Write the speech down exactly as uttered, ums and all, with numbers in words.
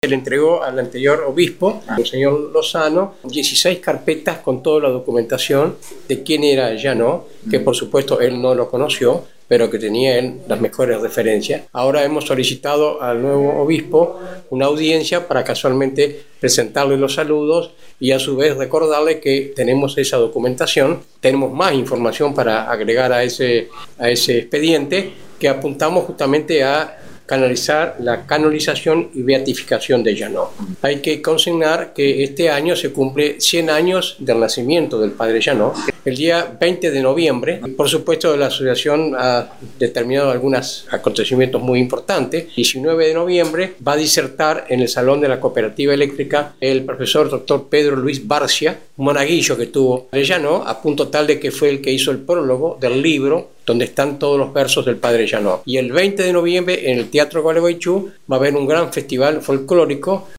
Se le entregó al anterior obispo, al señor Lozano, dieciséis carpetas con toda la documentación de quién era Janot, que por supuesto él no lo conoció, pero que tenía él las mejores referencias. Ahora hemos solicitado al nuevo obispo una audiencia para casualmente presentarle los saludos y a su vez recordarle que tenemos esa documentación, tenemos más información para agregar a ese, a ese expediente que apuntamos justamente a canalizar la canonización y beatificación de Janot. Hay que consignar que este año se cumple cien años del nacimiento del padre Janot. El día veinte de noviembre, por supuesto, la asociación ha determinado algunos acontecimientos muy importantes. diecinueve de noviembre va a disertar en el Salón de la Cooperativa Eléctrica el profesor doctor Pedro Luis Barcia, un monaguillo que tuvo de Janot, a punto tal de que fue el que hizo el prólogo del libro donde están todos los versos del padre Janot. Y el veinte de noviembre en el Teatro Gualeguaychú va a haber un gran festival folclórico